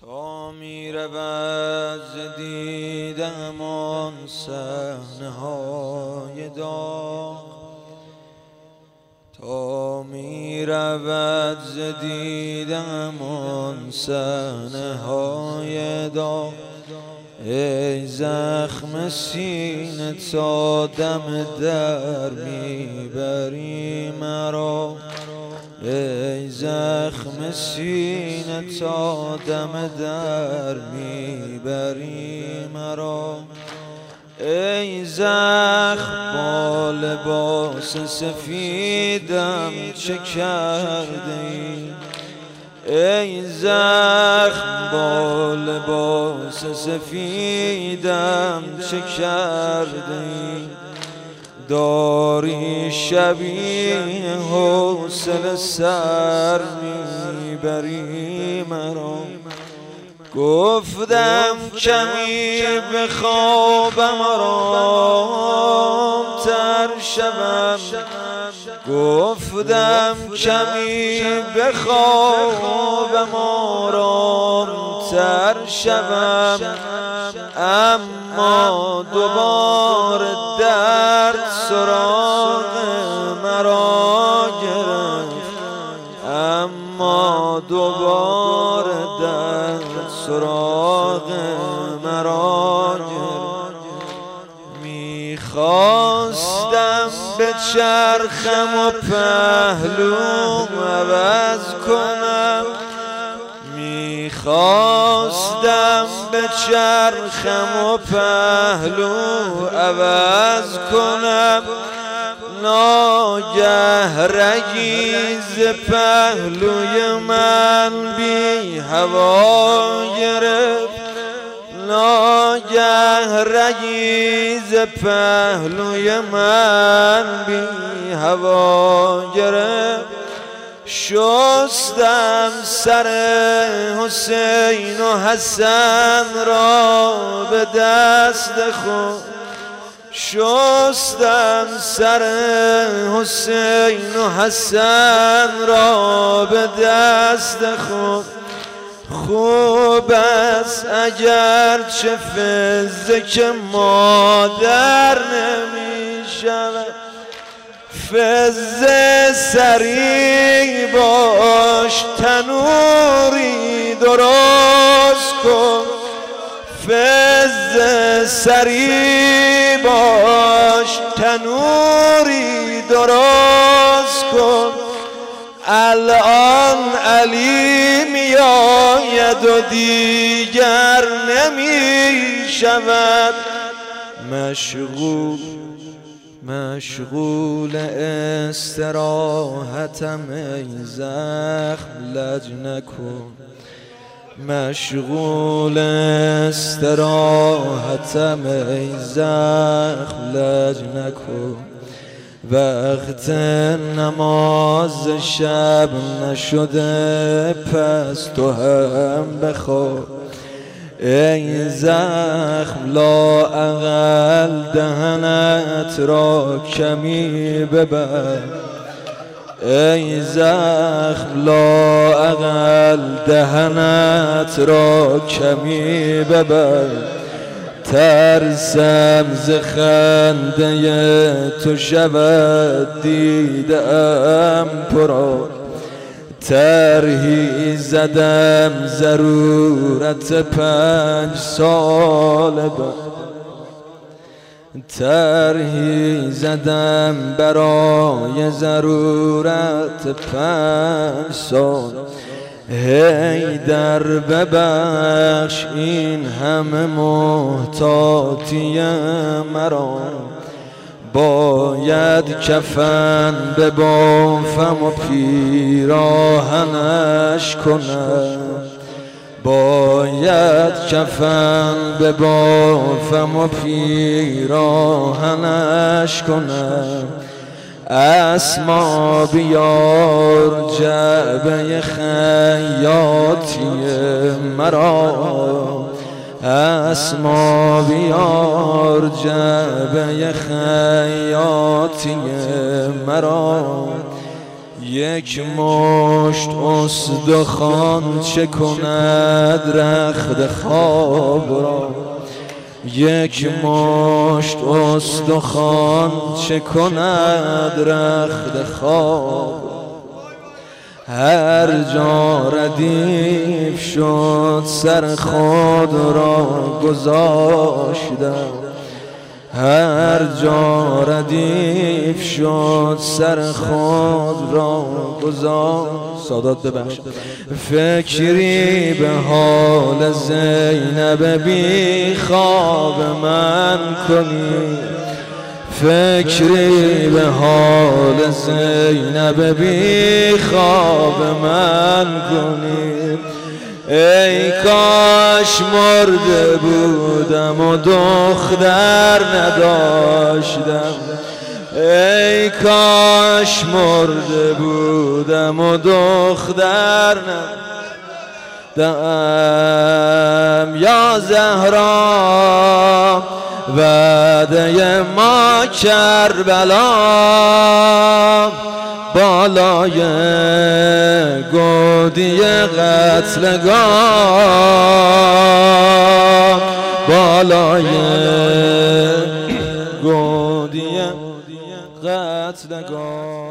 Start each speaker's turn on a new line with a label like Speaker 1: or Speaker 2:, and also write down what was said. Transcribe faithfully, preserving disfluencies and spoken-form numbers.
Speaker 1: تا می رود ز دیدم آن صحنه های داغ، تا می رود ز دیدم آن صحنه های داغ. ای زخم سینه تا دم در میبری مرا، ای زخم سینه تا دم در میبری مرا. ای زخم با لباس سفیدم چه کرده ای، ای زخم با لباس سفیدم چه کرده ای. داری شبیه حوصله سر میبری مرا. گفتم کمی بخوابم آرام تر شوم، گفتم کمی بخوابم آرام تر شوم، اما دوباره درد سراغ مرا گرفت، اما دوباره درد سراغ مرا گرفت. میخواستم به چرخم و پهلوم عوض کنم، میخواستم به چرخم و پهلو عوض کنم. ناگه رگیز پهلوی من بی هوا گرفت، ناگه رگیز پهلوی من بی هوا گرفت. شستم سر حسین و حسن را به دست خود، شستم سر حسین و حسن را به دست خود. خوب است اگر چه فزه که مادر نمی شود، فزه سری باش تنوری درست کن، فزه سری باش تنوری درست کن. الان علی میآید و دیگر نمی شود مشغول، مشغول استراحتم. ای زخم لج نکن، مشغول استراحتم. ای زخم لج نکن. وقت نماز شب نشده پس تو هم بخواب. ای زخم لااقل دهنت را کمی ببر، ای زخم لااقل دهنت را کمی ببر. ترسم ز خنده تو شود دیدم پرآب، طرحی زدم ضرورت پنج سال بعد، طرحی زدم برای ضرورت پنج سال. هی در ببخش این همه محتاطی مرا، باید کفن ببافم و پیراهنش کنم، باید کفن ببافم و پیراهنش کنم. اسما بیار جعبه خیاطی مرا، اسما بیار جعبه خیاطی مرا. یک مشت استخوان چه کند رخت خواب را، یک مشت استخوان چه کند رخت خواب. هر جا ردیف شد سر خود را گذاشتم، هر جا ردیف شد سر خود را گذاشت. سادات ببخش. فکری به حال زینب بی خواب من کنی، فکری به حال زینب بی خواب من کنی. ای کاش مرده بودم و دختر نداشتم، ای کاش مرده بودم و دختر نداشتم. یا زهرا وعده ما کربلا، بالای گودی قتلگاه، بالای گودی قتلگاه.